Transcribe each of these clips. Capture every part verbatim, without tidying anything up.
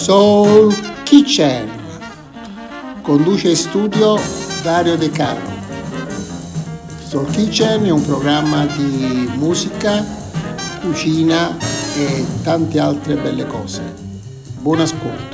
Soul Kitchen. Conduce in studio Dario De Caro. Soul Kitchen è un programma di musica, cucina e tante altre belle cose. Buon ascolto.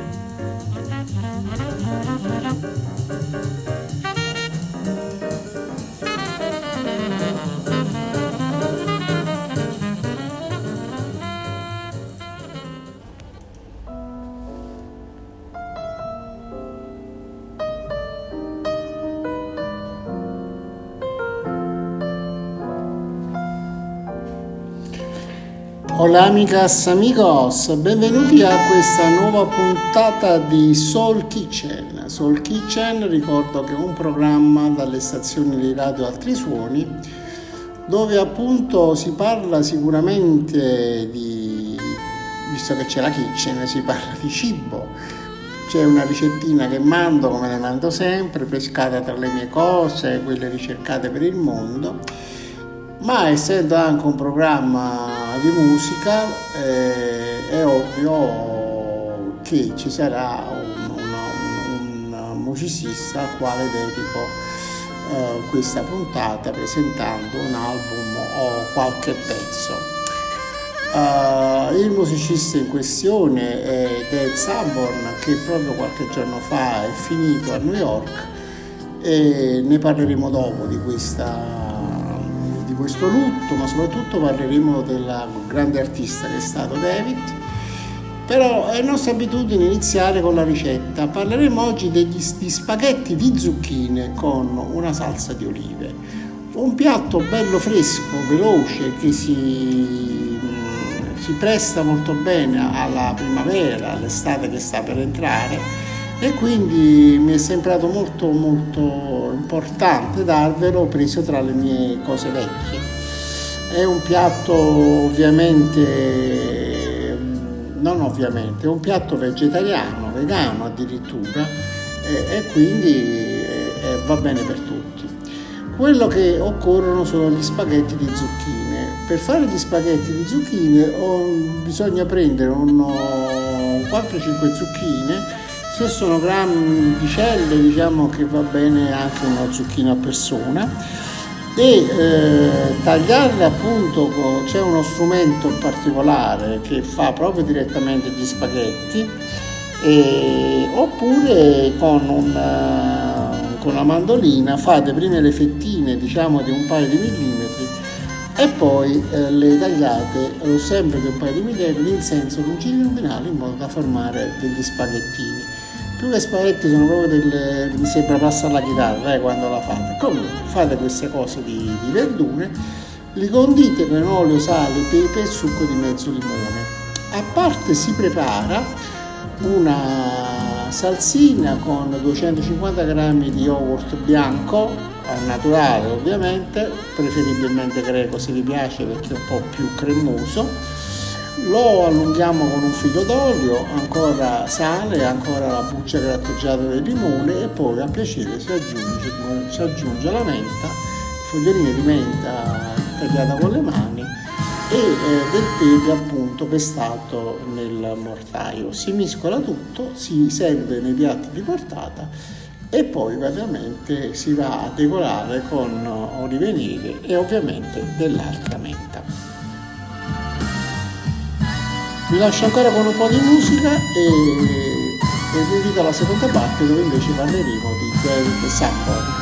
Hola amigas, amigos, benvenuti a questa nuova puntata di Soul Kitchen. Soul Kitchen, ricordo che è un programma dalle stazioni di radio Altri Suoni, dove appunto si parla sicuramente di, visto che c'è la kitchen, si parla di cibo. C'è una ricettina che mando, come ne mando sempre, pescata tra le mie cose, quelle ricercate per il mondo. Ma essendo anche un programma di musica, eh, è ovvio che ci sarà un, un, un musicista al quale dedico eh, questa puntata presentando un album o qualche pezzo. Uh, il musicista in questione è Dave Sanborn, che proprio qualche giorno fa è finito a New York, e ne parleremo dopo di questa questo lutto, ma soprattutto parleremo del grande artista che è stato David. Però è nostra abitudine iniziare con la ricetta. Parleremo oggi degli di spaghetti di zucchine con una salsa di olive, un piatto bello fresco, veloce, che si, si presta molto bene alla primavera, all'estate che sta per entrare, e quindi mi è sembrato molto molto importante darvelo, preso tra le mie cose vecchie. È un piatto ovviamente, non ovviamente, è un piatto vegetariano, vegano addirittura, e, e quindi eh, va bene per tutti. Quello che occorrono sono gli spaghetti di zucchine. Per fare gli spaghetti di zucchine oh, bisogna prendere un quattro cinque zucchine. Se sono grandicelle, diciamo che va bene anche una zucchina a persona, e eh, tagliarle appunto. C'è uno strumento particolare che fa proprio direttamente gli spaghetti, e, oppure con, un, con una mandolina fate prima le fettine, diciamo di un paio di millimetri, e poi eh, le tagliate eh, sempre di un paio di millimetri in senso longitudinale, in modo da formare degli spaghettini. Più che spaghetti sono proprio delle, mi sembra passa alla chitarra eh, quando la fate. Comunque fate queste cose di, di verdure, li condite con olio, sale, pepe e succo di mezzo limone. A parte si prepara una salsina con duecentocinquanta grammi di yogurt bianco, al naturale ovviamente, preferibilmente greco se vi piace perché è un po' più cremoso. Lo allunghiamo con un filo d'olio, ancora sale, ancora la buccia grattugiata del limone, e poi a piacere si aggiunge, si aggiunge la menta, foglioline di menta tagliata con le mani, e eh, del pepe appunto pestato nel mortaio. Si mescola tutto, si serve nei piatti di portata, e poi ovviamente si va a decorare con olive nere e ovviamente dell'altra menta. Vi lascio ancora con un po' di musica e, e vi invito alla seconda parte, dove invece parleremo di David Sanborn.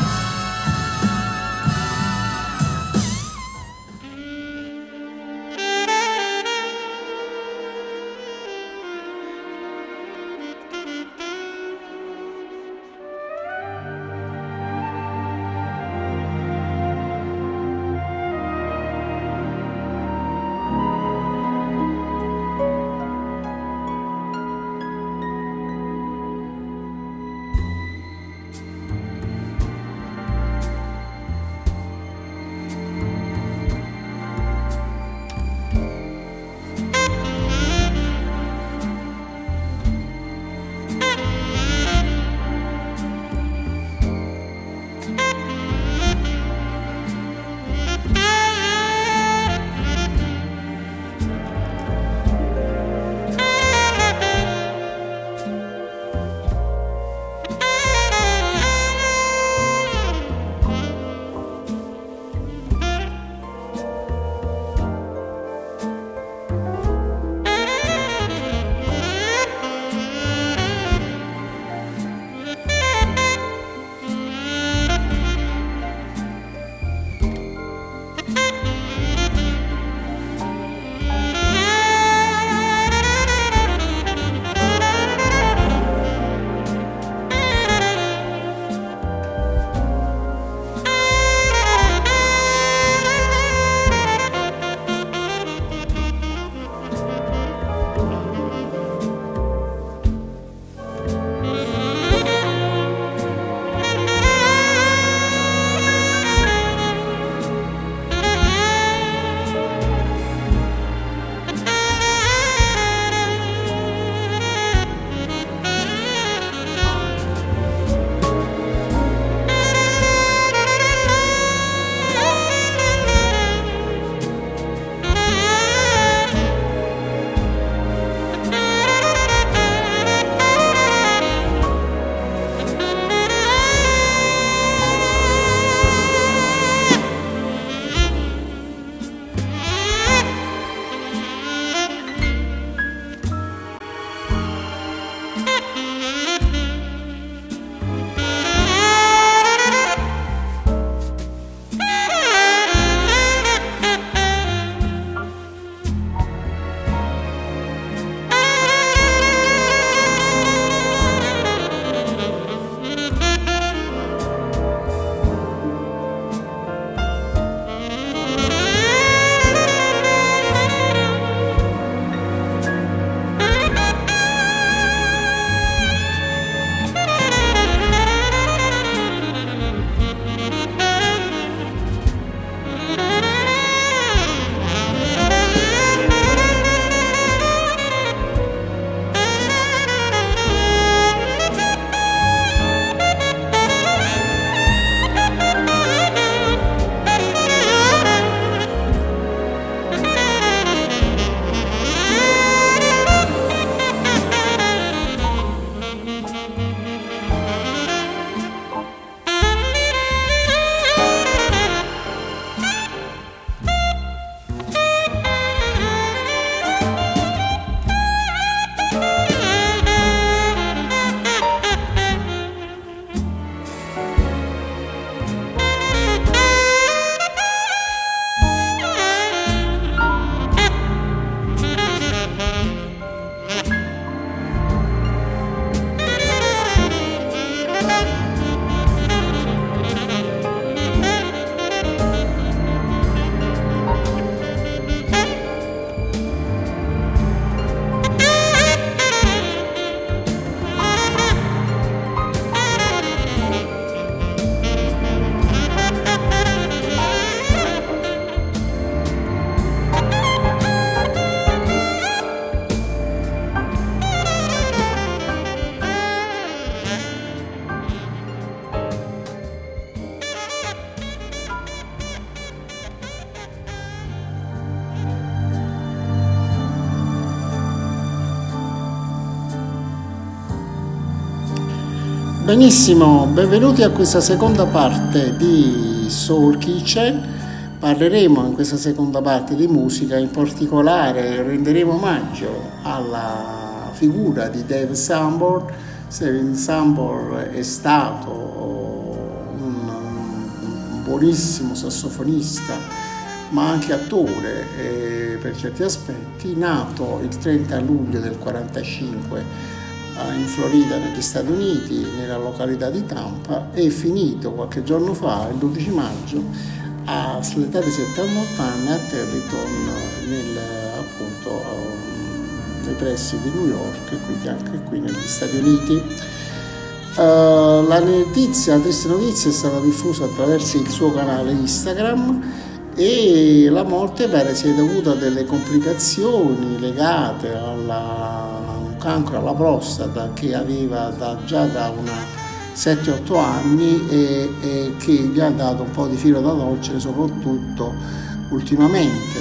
Benissimo, benvenuti a questa seconda parte di Soul Kitchen. Parleremo in questa seconda parte di musica, in particolare renderemo omaggio alla figura di Dave Sanborn. Dave Sanborn è stato un, un buonissimo sassofonista, ma anche attore eh, per certi aspetti, nato il trenta luglio del quarantacinque in Florida, negli Stati Uniti, nella località di Tampa, e finito qualche giorno fa, il dodici maggio, all'età di settantotto anni a Territon, nel, appunto, nei pressi di New York, e quindi anche qui negli Stati Uniti. Uh, la notizia, la triste notizia è stata diffusa attraverso il suo canale Instagram, e la morte pare sia dovuta a delle complicazioni legate alla cancro alla prostata che aveva da, già da una sette otto anni e, e che gli ha dato un po' di filo da torcere, soprattutto ultimamente.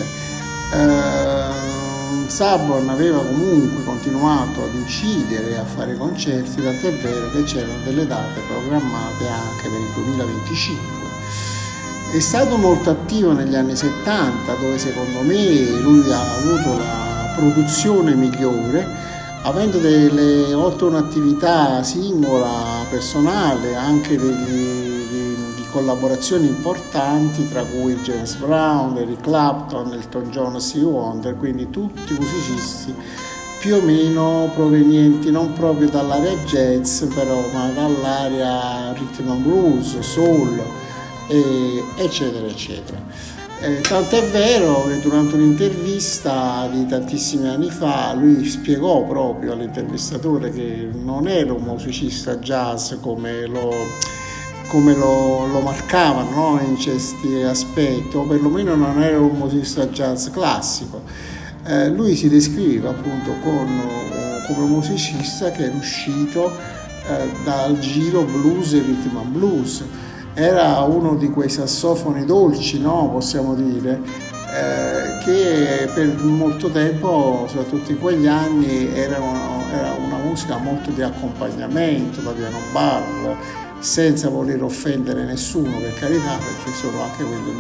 Eh, Sanborn aveva comunque continuato ad incidere e a fare concerti, tant'è vero che c'erano delle date programmate anche per il duemilaventicinque. È stato molto attivo negli anni settanta, dove secondo me lui ha avuto la produzione migliore, avendo delle, oltre un'attività singola, personale, anche degli, di, di collaborazioni importanti, tra cui James Brown, Eric Clapton, Elton John, Stevie Wonder, quindi tutti musicisti più o meno provenienti non proprio dall'area jazz, però, ma dall'area rhythm and blues, soul, e, eccetera, eccetera. Eh, tant'è vero che durante un'intervista di tantissimi anni fa lui spiegò proprio all'intervistatore che non era un musicista jazz come lo, come lo, lo marcavano, no? In questi aspetti, o perlomeno non era un musicista jazz classico. Eh, lui si descriveva appunto con, come un musicista che era uscito eh, dal giro blues e rhythm and blues. Era uno di quei sassofoni dolci, no? Possiamo dire, eh, che per molto tempo, soprattutto in quegli anni, erano, era una musica molto di accompagnamento, da piano bar, senza voler offendere nessuno, per carità, perché sono anche quelle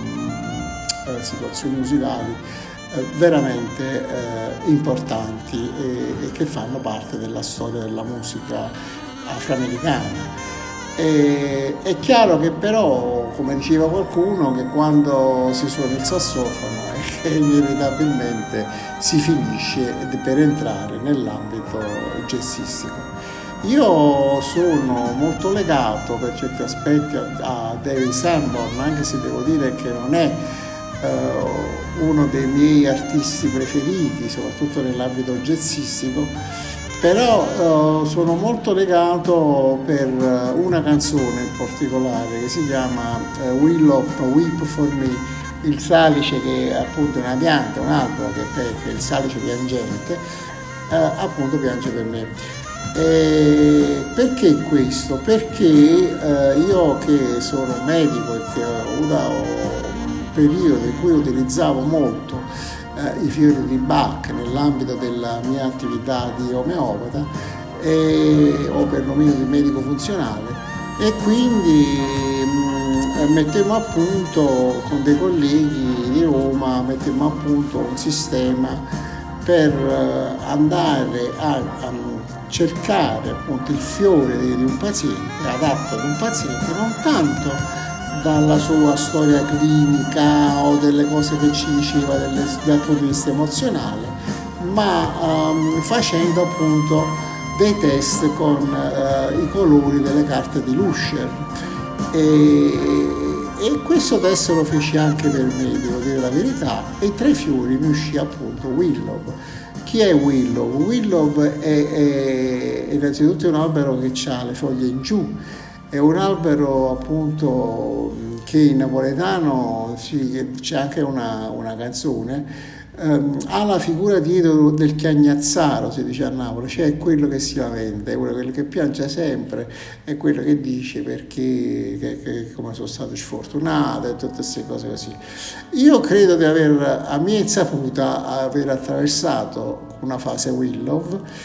eh, situazioni musicali eh, veramente eh, importanti e, e che fanno parte della storia della musica afroamericana. E, è chiaro che però, come diceva qualcuno, che quando si suona il sassofono è che inevitabilmente si finisce per entrare nell'ambito jazzistico. Io sono molto legato per certi aspetti a, a Dave Sanborn, anche se devo dire che non è uh, uno dei miei artisti preferiti, soprattutto nell'ambito jazzistico. Però uh, sono molto legato per uh, una canzone in particolare che si chiama uh, Willow Weep for Me, il salice che appunto è una pianta, un albero che, che è il salice piangente, uh, appunto piange per me. E perché questo? Perché uh, io che sono medico e che ho avuto un periodo in cui utilizzavo molto Eh, i fiori di Bach nell'ambito della mia attività di omeopata e, o perlomeno di medico funzionale, e quindi mh, mettemmo a punto con dei colleghi di Roma mettemmo a punto un sistema per uh, andare a, a cercare appunto il fiore di, di un paziente, adatto ad un paziente, non tanto dalla sua storia clinica o delle cose che ci diceva delle, dal punto di vista emozionale, ma um, facendo appunto dei test con uh, i colori delle carte di Lusher. E, e questo test lo feci anche per me, devo dire la verità, e tra i fiori mi uscì appunto Willow. Chi è Willow? Willow è, è, è innanzitutto un albero che ha le foglie in giù. È un albero appunto che in napoletano sì, c'è anche una, una canzone, ehm, ha la figura dietro del chiagnazzaro, si dice a Napoli, cioè quello che si lamenta, è quello che piange sempre, è quello che dice perché che, che, come sono stato sfortunato e tutte queste cose così. Io credo di aver, a mia insaputa, aver attraversato una fase Willow,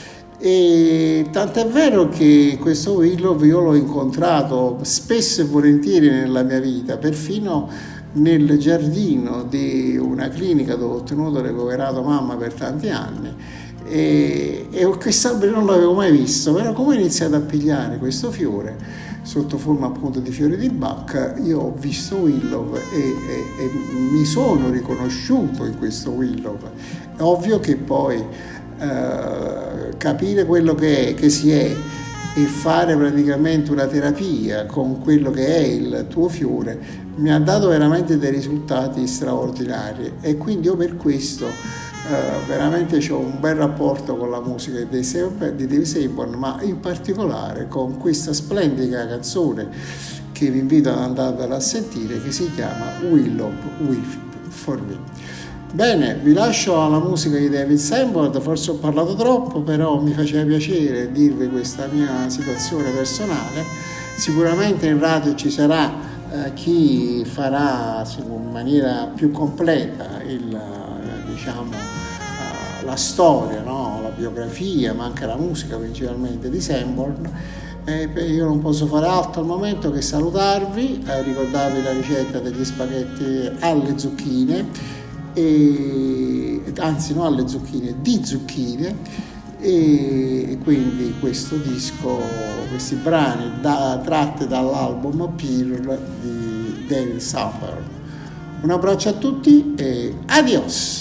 E tant'è vero che questo Willow io l'ho incontrato spesso e volentieri nella mia vita, perfino nel giardino di una clinica dove ho tenuto ricoverato mamma per tanti anni, e, e quest'albero non l'avevo mai visto, però come ho iniziato a pigliare questo fiore sotto forma appunto di fiori di Bach, io ho visto Willow e, e, e mi sono riconosciuto in questo Willow. È ovvio che poi eh, capire quello che è, che si è, e fare praticamente una terapia con quello che è il tuo fiore mi ha dato veramente dei risultati straordinari, e quindi io per questo eh, veramente ho un bel rapporto con la musica di Dave Sanborn, ma in particolare con questa splendida canzone che vi invito ad andarvela a sentire, che si chiama Willow Weep for Me. Bene, vi lascio alla musica di David Sanborn, forse ho parlato troppo, però mi faceva piacere dirvi questa mia situazione personale. Sicuramente in radio ci sarà eh, chi farà in maniera più completa il, eh, diciamo, eh, la storia, no? La biografia, ma anche la musica principalmente di Sanborn. Eh, io non posso fare altro al momento che salutarvi, eh, ricordarvi la ricetta degli spaghetti alle zucchine, e, anzi no alle zucchine, di zucchine, e quindi questo disco, questi brani da, tratti dall'album Pearl di David Sanborn. Un abbraccio a tutti e adios!